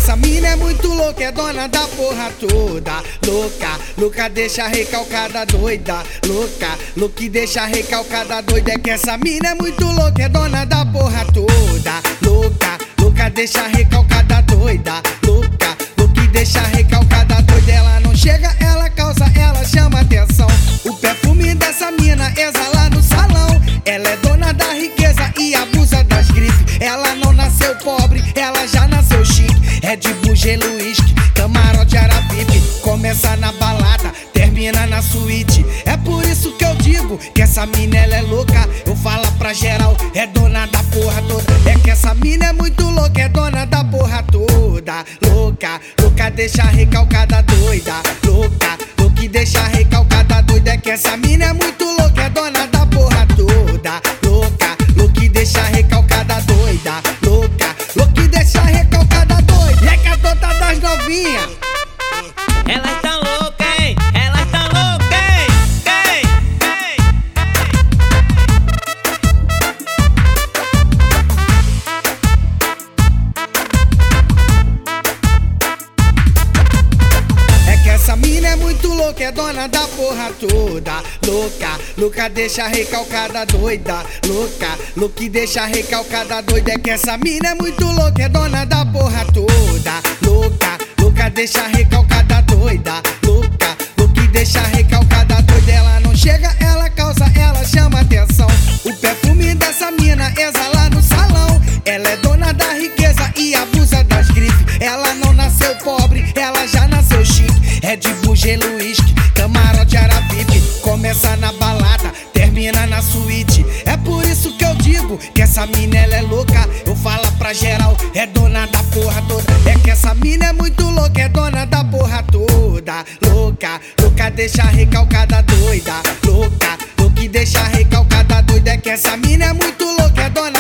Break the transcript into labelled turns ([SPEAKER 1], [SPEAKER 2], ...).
[SPEAKER 1] essa mina é muito louca, é dona da porra toda. Louca, louca deixa recalcada doida. Louca, louca e deixa recalcada doida. É que essa mina é muito louca, é dona da porra toda. Louca, louca deixa recalcada doida. Louca, louca e deixa recalcada doida. Ela não chega, ela causa, ela chama atenção. O perfume dessa mina exala no salão. Ela é dona da riqueza e abusa das grifes. Ela não nasceu pobre, ela já nasceu chique. Red Bull, gelo, uísque, camarote, arapipe. Começa na balada, termina na suíte. É por isso que eu digo que essa mina ela é louca. Eu falo pra geral, é dona da porra toda. É que essa mina é muito louca, é dona da porra toda. Louca, louca deixa recalcada doida. Louca, louca e deixa recalcada doida. É que essa mina é muito louca, é dona da porra toda. Louca, louca e deixa recalcada doida. Louca, louca e deixa recalcada doida. E é que a tota das novinhas.
[SPEAKER 2] Ela está louca, hein? Ela está louca, hein?
[SPEAKER 1] É que essa mina é muito louca, é dona da porra toda. Louca, louca deixa recalcada doida. Louca, louca e deixa recalcada doida. É que essa mina é muito louca, é dona da porra toda. Louca, louca deixa recalcada doida. Louca, louca e deixa recalcada doida. Ela não chega, ela causa, ela chama atenção. O perfume dessa mina exala no salão. Ela é dona da riqueza e abusa das grifes. Ela não nasceu pobre, ela já nasceu chique. Red Bull, gelo, uísque, camarote, arapipe. Começa na balada, termina na suíte. É por isso que eu digo que essa mina ela é louca. Eu falo pra geral, é dona da porra toda. É que essa mina é muito louca, é dona da porra toda. Louca, louca deixa recalcada doida. Louca, louca e deixa recalcada doida. É que essa mina é muito louca, é dona